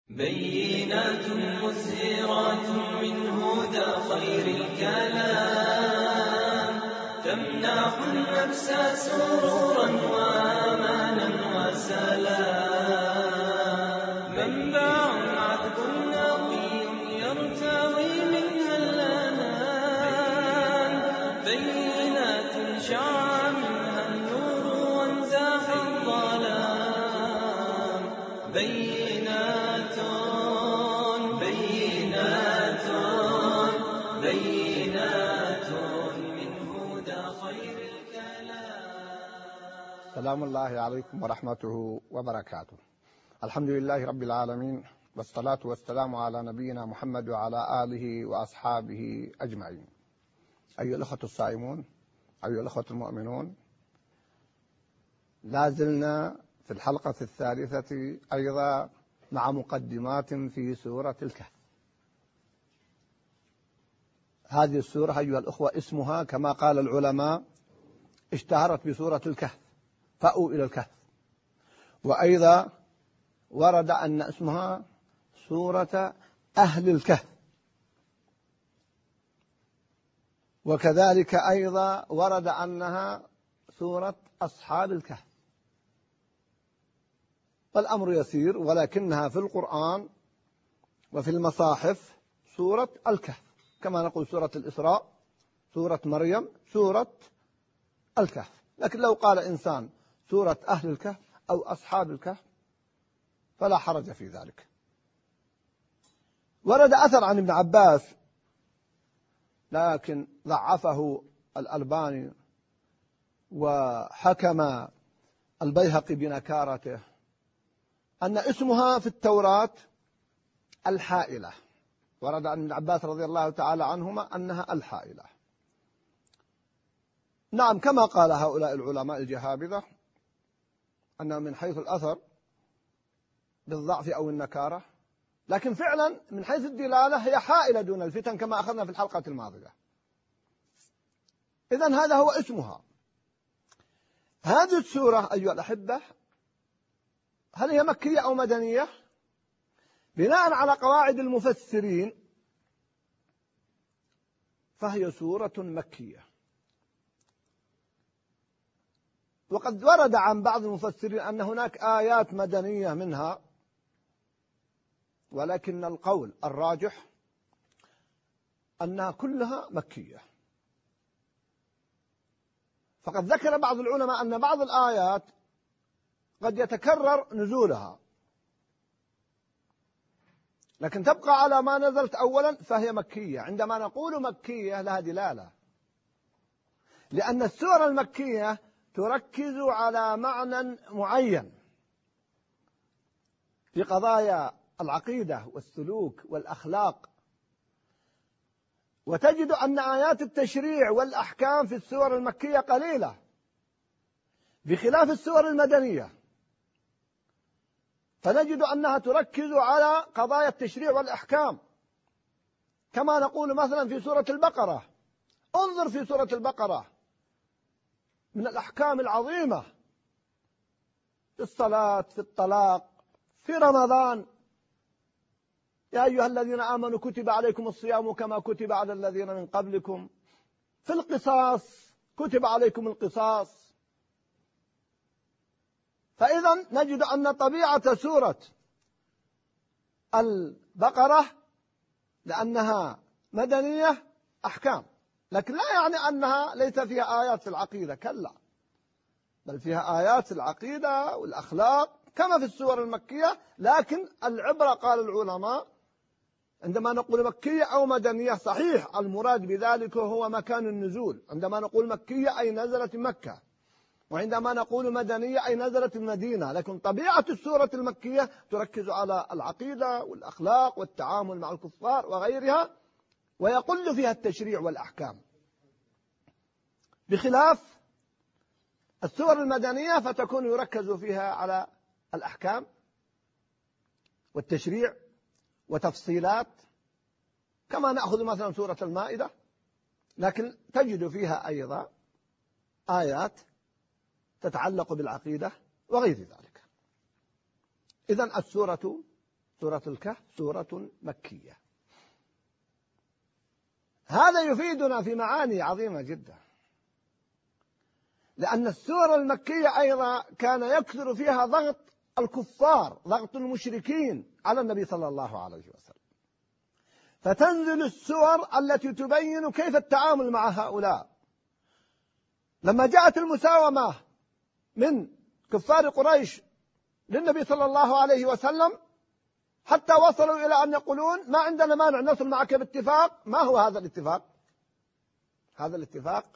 بينات مزهرات من هدى خير الكلام، تمنح النفس سرورا وأمانا وسلام، منبع عذب نقي يرتوي منها الأنام، بينات شع منها النور وانزاح الظلام، بينات من هدى خير الكلام. سلام الله عليكم ورحمته وبركاته. الحمد لله رب العالمين، والصلاة والسلام على نبينا محمد وعلى آله وأصحابه أجمعين. أيها الأخوة الصائمون، أيها الأخوة المؤمنون، لازلنا في الحلقة الثالثة أيضا مع مقدمات في سورة الكهف. هذه السورة أيها الأخوة اسمها كما قال العلماء اشتهرت بسورة الكهف، فأووا إلى الكهف، وأيضا ورد أن اسمها سورة أهل الكهف، وكذلك أيضا ورد أنها سورة أصحاب الكهف. والأمر يسير، ولكنها في القرآن وفي المصاحف سورة الكهف، كما نقول سورة الإسراء، سورة مريم، سورة الكهف. لكن لو قال إنسان سورة أهل الكهف أو أصحاب الكهف فلا حرج في ذلك. ورد أثر عن ابن عباس لكن ضعفه الألباني وحكم البيهقي بنكارته، أن اسمها في التوراة الحائلة. ورد عن ابن عباس رضي الله تعالى عنهما أنها الحائلة. نعم، كما قال هؤلاء العلماء الجهابذة أنه من حيث الأثر بالضعف أو النكارة، لكن فعلا من حيث الدلالة هي حائلة دون الفتن كما أخذنا في الحلقة الماضية. إذن هذا هو اسمها. هذه السورة أيها الأحبة هل هي مكية أو مدنية؟ بناء على قواعد المفسرين فهي سورة مكية. وقد ورد عن بعض المفسرين أن هناك آيات مدنية منها، ولكن القول الراجح أنها كلها مكية. فقد ذكر بعض العلماء أن بعض الآيات قد يتكرر نزولها، لكن تبقى على ما نزلت أولا فهي مكية. عندما نقول مكية لها دلالة، لأن السور المكية تركز على معنى معين في قضايا العقيدة والسلوك والأخلاق، وتجد أن آيات التشريع والأحكام في السور المكية قليلة بخلاف السور المدنية، فنجد أنها تركز على قضايا التشريع والأحكام. كما نقول مثلا في سورة البقرة، انظر في سورة البقرة من الأحكام العظيمة في الصلاة، في الطلاق، في رمضان: يا أيها الذين آمنوا كتب عليكم الصيام كما كتب على الذين من قبلكم، في القصاص كتب عليكم القصاص. فإذا نجد أن طبيعة سورة البقرة لأنها مدنية أحكام، لكن لا يعني أنها ليس فيها آيات في العقيدة، كلا، بل فيها آيات في العقيدة والأخلاق كما في السور المكية. لكن العبرة قال العلماء عندما نقول مكية أو مدنية، صحيح المراد بذلك هو مكان النزول. عندما نقول مكية أي نزلت مكة، وعندما نقول مدنية أي نزلت المدينة. لكن طبيعة السورة المكية تركز على العقيدة والأخلاق والتعامل مع الكفار وغيرها، ويقل فيها التشريع والأحكام، بخلاف السور المدنية فتكون يركز فيها على الأحكام والتشريع وتفصيلات، كما نأخذ مثلا سورة المائدة، لكن تجد فيها أيضا آيات تتعلق بالعقيدة وغير ذلك. إذن السورة سورة الكهف سورة مكية. هذا يفيدنا في معاني عظيمة جدا، لأن السورة المكية أيضا كان يكثر فيها ضغط الكفار، ضغط المشركين على النبي صلى الله عليه وسلم، فتنزل السور التي تبين كيف التعامل مع هؤلاء. لما جاءت المساومة من كفار قريش للنبي صلى الله عليه وسلم حتى وصلوا إلى أن يقولون ما عندنا مانع نصل معك باتفاق. ما هو هذا الاتفاق؟ هذا الاتفاق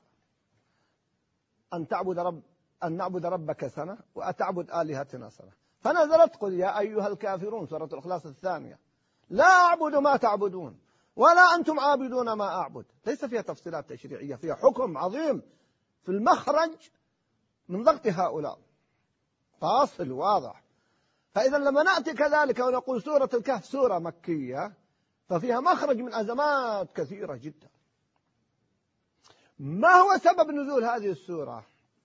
أن نعبد ربك سنة وأتعبد آلهتنا سنة. فنزلت قل يا أيها الكافرون، سورة الإخلاص الثانية، لا أعبد ما تعبدون ولا أنتم عابدون ما أعبد. ليس فيها تفصيلات تشريعية، فيها حكم عظيم في المخرج من ضغط هؤلاء، فاصل واضح. فإذا لما نأتي كذلك ونقول سورة الكهف سورة مكية ففيها مخرج من أزمات كثيرة جدا. ما هو سبب نزول هذه السورة؟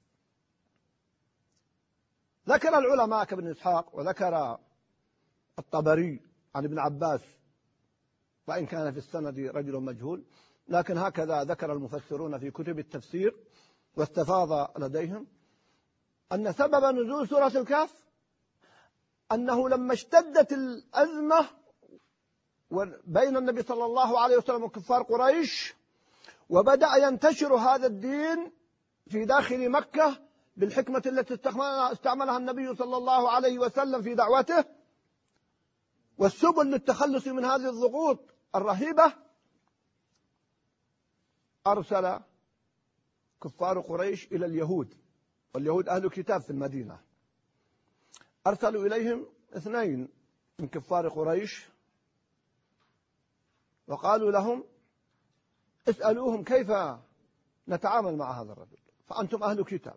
ذكر العلماء كابن إسحاق وذكر الطبري عن ابن عباس، وإن كان في السند رجل مجهول، لكن هكذا ذكر المفسرون في كتب التفسير واستفاض لديهم أن سبب نزول سورة الكهف أنه لما اشتدت الأزمة بين النبي صلى الله عليه وسلم وكفار قريش، وبدأ ينتشر هذا الدين في داخل مكة بالحكمة التي استعملها النبي صلى الله عليه وسلم في دعوته والسبل للتخلص من هذه الضغوط الرهيبة، أرسل كفار قريش إلى اليهود، واليهود أهل كتاب في المدينة، أرسلوا إليهم 2 من كفار قريش وقالوا لهم اسألوهم كيف نتعامل مع هذا الرجل فأنتم أهل كتاب.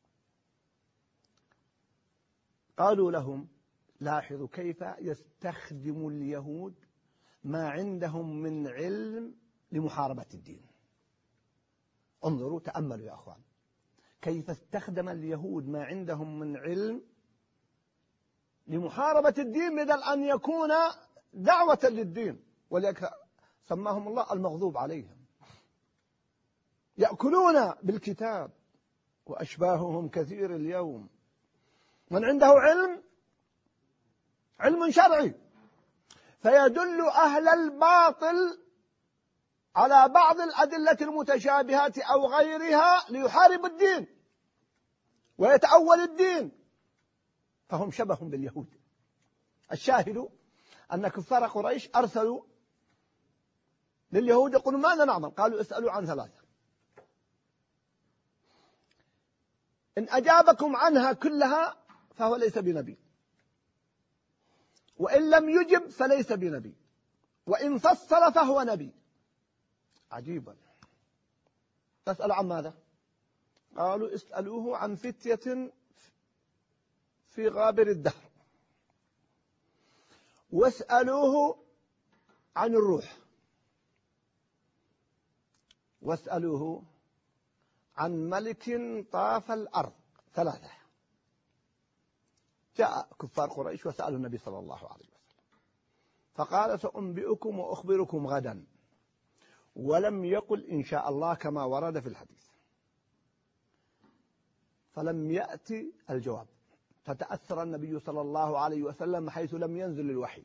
قالوا لهم لاحظوا كيف يستخدم اليهود ما عندهم من علم لمحاربة الدين. انظروا تأملوا يا أخوان كيف استخدم اليهود ما عندهم من علم لمحاربة الدين بدل أن يكون دعوة للدين، ولذلك سماهم الله المغضوب عليهم. يأكلون بالكتاب وأشباههم كثير اليوم. من عنده علم شرعي فيدل أهل الباطل على بعض الأدلة المتشابهات أو غيرها ليحارب الدين ويتأول الدين، فهم شبه باليهود. الشاهد أن كفار قريش أرسلوا لليهود يقولون ماذا نعمل؟ قالوا اسألوا عن 3، إن أجابكم عنها كلها فهو ليس بنبي، وإن لم يجب فليس بنبي، وإن فصل فهو نبي. عجيبا. تسأل عن ماذا؟ قالوا اسألوه عن فتية في غابر الدهر، واسألوه عن الروح، واسألوه عن ملك طاف الأرض. 3. جاء كفار قريش وسألوا النبي صلى الله عليه وسلم فقال سأنبئكم وأخبركم غدا، ولم يقل إن شاء الله كما ورد في الحديث. فلم يأتي الجواب، فتأثر النبي صلى الله عليه وسلم حيث لم ينزل الوحي،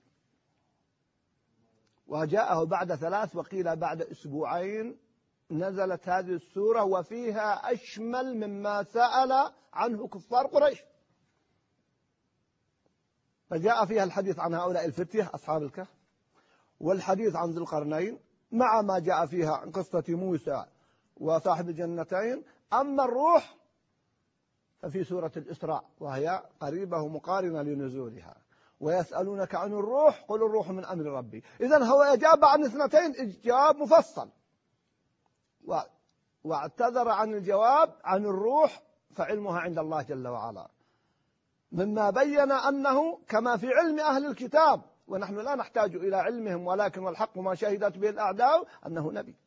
وجاءه بعد 3 وقيل بعد 2 أسبوع نزلت هذه السورة، وفيها أشمل مما سأل عنه كفار قريش. فجاء فيها الحديث عن هؤلاء الفتية أصحاب الكهف، والحديث عن ذي القرنين، مع ما جاء فيها عن قصة موسى وصاحب الجنتين. أما الروح ففي سورة الإسراء، وهي قريبة ومقارنة لنزولها. ويسألونك عن الروح قل الروح من أمر ربي. إذن هو أجاب عن 2 إجابة مفصل، واعتذر عن الجواب عن الروح فعلمها عند الله جل وعلا، مما بين أنه كما في علم أهل الكتاب، ونحن لا نحتاج إلى علمهم، ولكن والحق ما شهدت به الأعداء أنه نبي.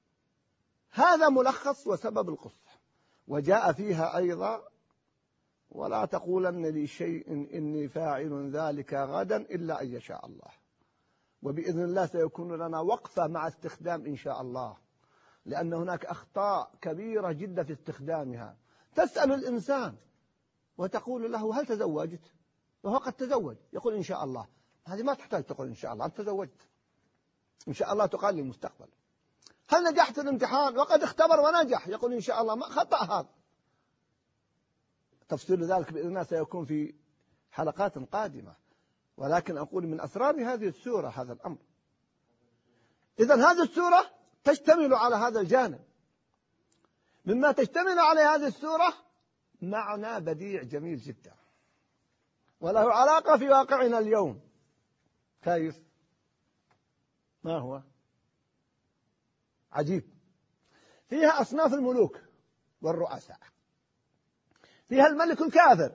هذا ملخص وسبب القصة. وجاء فيها أيضا ولا تقولن لشيء إني فاعل ذلك غدا إلا أن يشاء الله. وبإذن الله سيكون لنا وقفة مع استخدام إن شاء الله، لأن هناك أخطاء كبيرة جدا في استخدامها. تسأل الإنسان وتقول له هل تزوجت؟ وهو قد تزوج، يقول إن شاء الله. هذه ما تحتاج تقول إن شاء الله، أنت تزوجت، إن شاء الله تقال للمستقبل. هل نجحت الامتحان؟ وقد اختبر ونجح، يقول إن شاء الله. ما خطأ هذا. تفصيل ذلك بإذن الله سيكون في حلقات قادمة، ولكن أقول من أسرار هذه السورة هذا الأمر. إذن هذه السورة تشتمل على هذا الجانب. مما تشتمل على هذه السورة معنى بديع جميل جدا، وله علاقة في واقعنا اليوم. كيف؟ ما هو؟ عجيب. فيها أصناف الملوك والرؤساء. فيها الملك الكافر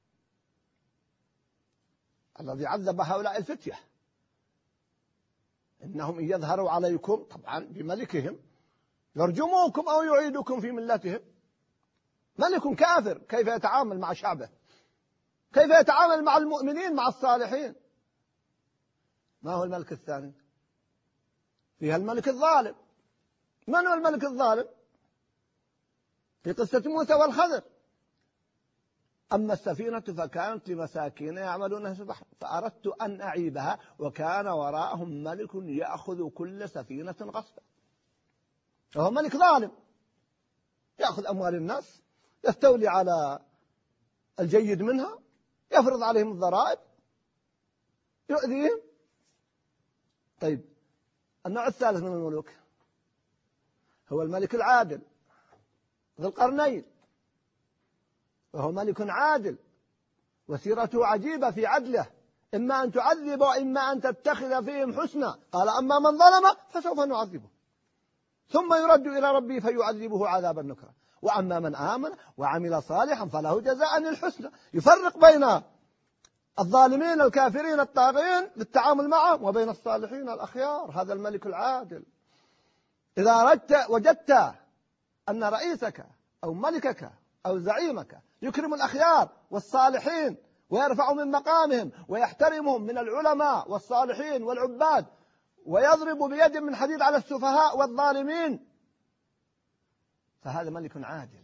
الذي عذب هؤلاء الفتية، إنهم إن يظهروا عليكم طبعا بملكهم يرجموكم أو يعيدوكم في ملتهم. ملك كافر كيف يتعامل مع شعبه؟ كيف يتعامل مع المؤمنين مع الصالحين؟ ما هو الملك الثاني؟ فيها الملك الظالم. من هو الملك الظالم؟ في قصة موسى والخضر. أما السفينة فكانت لمساكين يعملون في البحر فأردت أن أعيبها وكان وراءهم ملك يأخذ كل سفينة غصبا. وهو ملك ظالم يأخذ أموال الناس، يستولي على الجيد منها، يفرض عليهم الضرائب، يؤذيهم. طيب النوع الثالث من الملوك هو الملك العادل ذو القرنين، وهو ملك عادل وسيرته عجيبة في عدله، إما أن تعذب وإما أن تتخذ فيهم حسنا. قال أما من ظلم فسوف نعذبه ثم يرد إلى ربه فيعذبه عذابا نكرا، وأما من آمن وعمل صالحا فله جزاء الحسنى. يفرق بين الظالمين الكافرين الطاغين بالتعامل معهم وبين الصالحين الأخيار. هذا الملك العادل. إذا وجدت أن رئيسك أو ملكك أو زعيمك يكرم الأخيار والصالحين ويرفع من مقامهم ويحترمهم من العلماء والصالحين والعباد ويضرب بيد من حديد على السفهاء والظالمين، فهذا ملك عادل.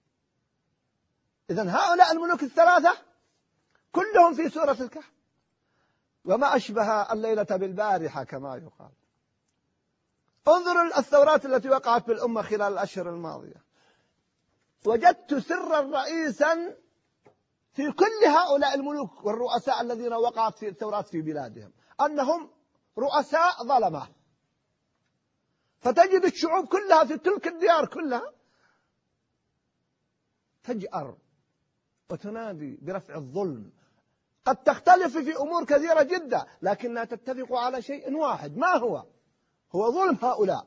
إذن هؤلاء الملوك الثلاثة كلهم في سورة الكهف، وما أشبه الليلة بالبارحة كما يقال. انظروا الثورات التي وقعت بالأمة خلال الأشهر الماضية. وجدت سرا رئيسا في كل هؤلاء الملوك والرؤساء الذين وقعت في الثورات في بلادهم، أنهم رؤساء ظلمة. فتجد الشعوب كلها في تلك الديار كلها تجأر وتنادي برفع الظلم. قد تختلف في أمور كثيرة جدا لكنها تتفق على شيء واحد. ما هو؟ هو ظلم هؤلاء،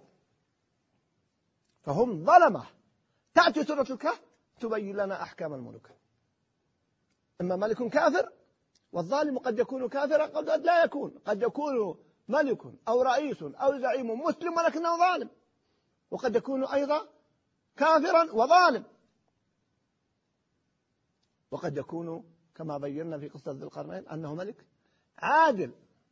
فهم ظلمة. تأتي سورة الكهف تبين لنا أحكام الملوك. إما ملك كافر، والظالم قد يكون كافرا قد لا يكون، قد يكون ملك أو رئيس أو زعيم مسلم ولكنه ظالم، وقد يكون أيضا كافرا وظالم، وقد يكون كما بينا في قصة ذي القرنين أنه ملك عادل.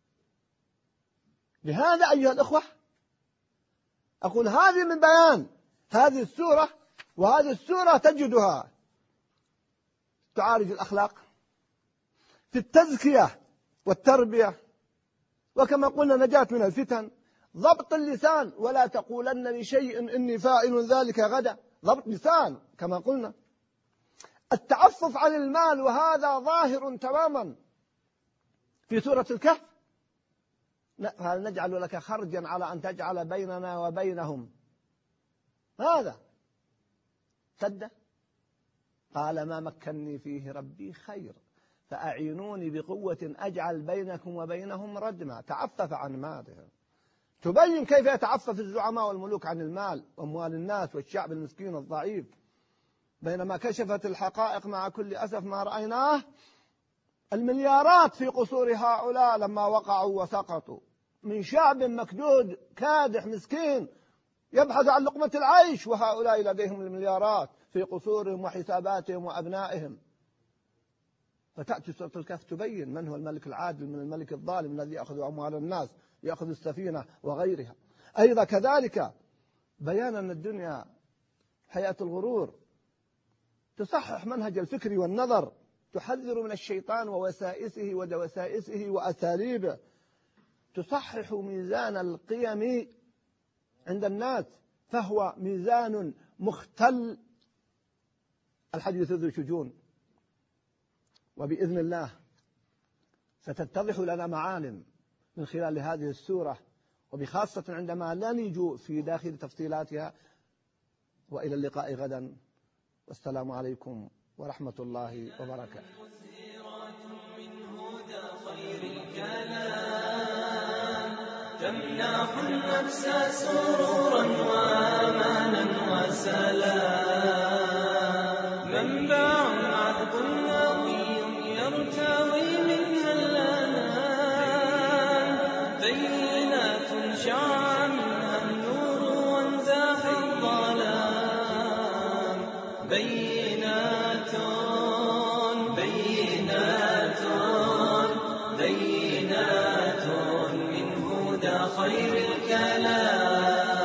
لهذا أيها الأخوة أقول هذه من بيان هذه السورة، وهذه السورة تجدها تعالج الأخلاق في التزكية والتربية، وكما قلنا نجاة من الفتن، ضبط اللسان، ولا تقولن لشيء إني فاعل ذلك غدا، ضبط لسان كما قلنا. التعفف عن المال، وهذا ظاهر تماما في سورة الكهف. هل نجعل لك خرجا على أن تجعل بيننا وبينهم هذا سدة؟ قال ما مكنني فيه ربي خير فأعينوني بقوة أجعل بينكم وبينهم ردما. تعفف عن مالهم. تبين كيف يتعفف الزعماء والملوك عن المال وأموال الناس والشعب المسكين الضعيف. بينما كشفت الحقائق مع كل أسف ما رأيناه المليارات في قصور هؤلاء لما وقعوا وسقطوا، من شعب مكدود كادح مسكين يبحث عن لقمة العيش، وهؤلاء لديهم المليارات في قصورهم وحساباتهم وأبنائهم. فتأتي سورة الكهف تبين من هو الملك العادل من الملك الظالم الذي يأخذ أموال الناس، يأخذ السفينة وغيرها. أيضا كذلك بيان أن الدنيا حياة الغرور، تصحح منهج الفكر والنظر، تحذر من الشيطان ووسائسه ودوسائسه وأساليبه، تصحح ميزان القيم عند الناس، فهو ميزان مختل الحديث ذو شجون. وبإذن الله ستتضح لنا معالم من خلال هذه السورة، وبخاصة عندما نلج في داخل تفصيلاتها. وإلى اللقاء غدا، والسلام عليكم ورحمة الله وبركاته. تمنح النفس سرورا وأمانا وسلام، منبع عذب نقي يرتوي منها الأنام، بينات شع منها النور وانزاح الظلام، بينات من هدى خير الكلام.